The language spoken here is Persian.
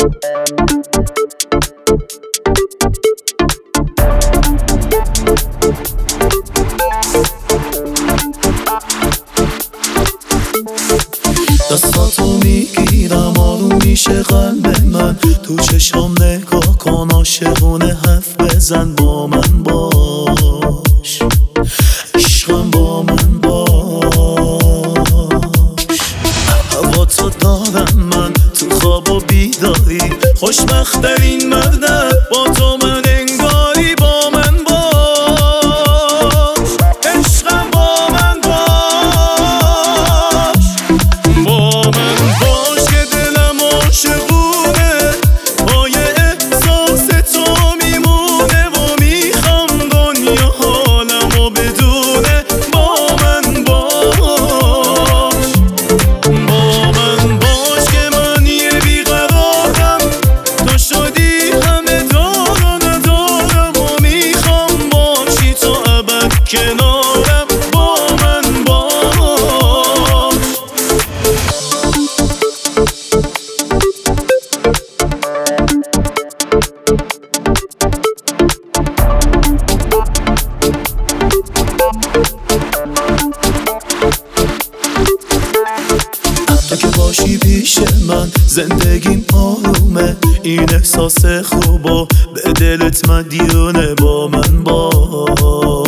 دستاتو میگیرم آروم میشه قلب من، تو چشام نگاه کن عاشقونه حرف بزن با من باش، عشقم با من باش. هوا تو دارم من تو خواب و بیداری، خوشبخت‌ترین مردم با تو من انگاری، با من باش، عشقم با من باش، با من باش که دلم عاشقونه، پای احساس تو میمونه و میخوام دنیا حالمو بدونه، با من باش، با من باش که من یه بیقرارم، تو شدی همه دار و ندارم و میخوام باشی تو ابد کنارم، با من باش. تو که باشی پیش من زندگیم آرومه، این احساس خوبو به دلت مدیونه، با من باش.